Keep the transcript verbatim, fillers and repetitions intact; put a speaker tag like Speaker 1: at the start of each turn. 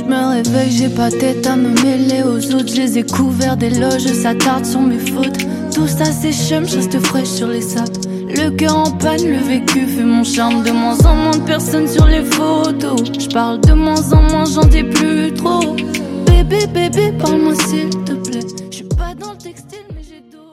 Speaker 1: Me réveille, j'ai pas tête à me mêler aux autres. Je les ai couverts d'éloges, ça tarde sur mes fautes. Tout ça c'est chum, je reste fraîche sur les sapes. Le cœur en panne, le vécu fait mon charme. De moins en moins de personnes sur les photos. Je parle de moins en moins, j'en dis plus trop. Bébé, bébé, parle-moi s'il te plaît. Je suis pas dans le textile.